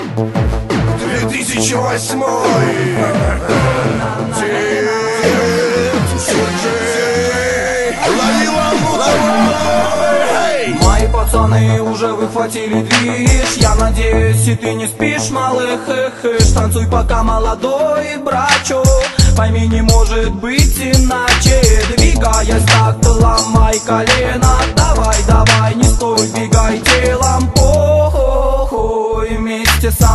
2008. Мои пацаны уже выхватили движ. Я надеюсь, и ты не спишь, малых, танцуй пока молодой, брачо. Пойми, не может быть иначе. Двигаясь так, ты ломай колено. Давай, давай, не стой, двигай телом. Похуй, вместе со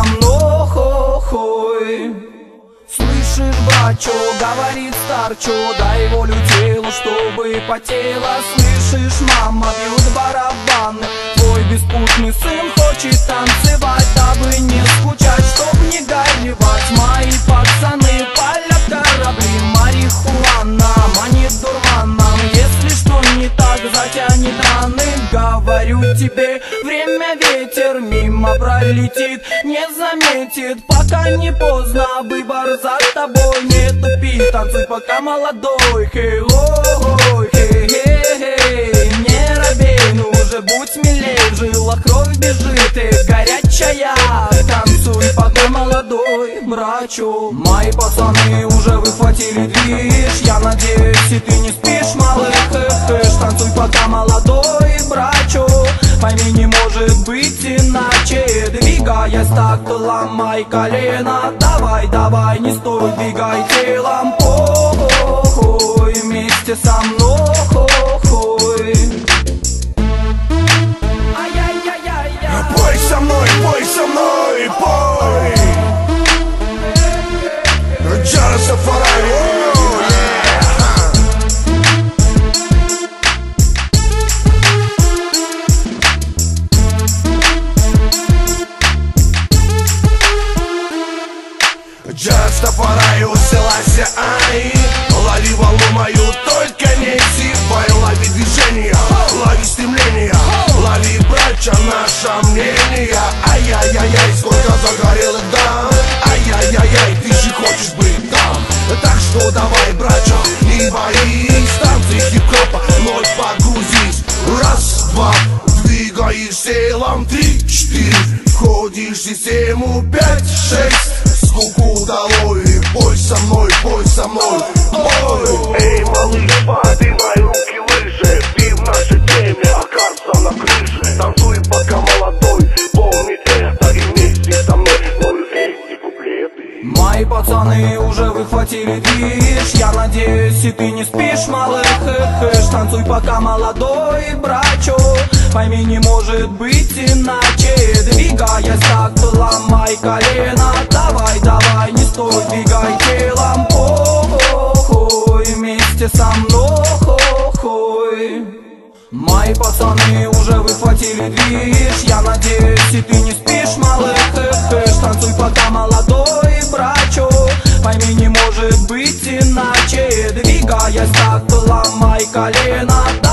мной. Слышишь, брачо, говорит старчо, дай волю телу, чтобы потело. Слышишь, мама, бьют барабаны, твой беспутный сын хочет танцевать. Дабы не скучать, чтоб не горевать, мои пацаны палят корабли. Марихуана манит дурманом, если что не так, затянет раны. Говорю тебе, время ветер мимо пролетит, не заметит, пока не поздно, выбор за тобой. Не тупи, танцуй пока молодой. Хей-лой, хей-хей-хей, не робей, ну уже будь смелей. В жилах кровь бежит, и горячая. Танцуй пока молодой, брачу. Мои пацаны уже выхватили движ. Я надеюсь, и ты не спишь, малых, танцуй пока молодой, брачу. Пойми, не может быть иначе. Двигаясь так, ты ломай колено. Давай, давай, не стой, двигай телом. Похуй, вместе со мной. Пой со мной, пой со мной, пой. Джарасафари. Джарасафари, Селаси Ай. Лови волну мою, только не сипай. Лови движение, лови стремление, лови, брача, наше мнение. Ай-яй-яй-яй, сколько загорелых дам. Ай-яй-яй-яй, ты же хочешь быть там. Так что давай, брача, не боись. Танцы хип-хопа, вновь погрузись. Раз, два, двигаешь телом. 3, 4, входишь в систему. 5, 6, скуку долой. Пой со мной, пой со мной, пой. Эй, малыш, поднимай руки выше. Ты в нашей теме, окажется на крыше. Танцуй пока молодой, помни это и вместе со мной пою эти куплеты. Мои пацаны уже выхватили движ. Я надеюсь, и ты не спишь, малых, танцуй пока молодой, брачо. Пойми, не может быть иначе. Двигаясь так, ты ломай колено. Давай, давай, не стой, двигай телом. Похуй, вместе со мной. Мои пацаны уже выхватили движ. Я надеюсь, и ты не спишь, малых, танцуй пока молодой, брачо. Пойми, не может быть иначе. Двигаясь так, ты ломай колено.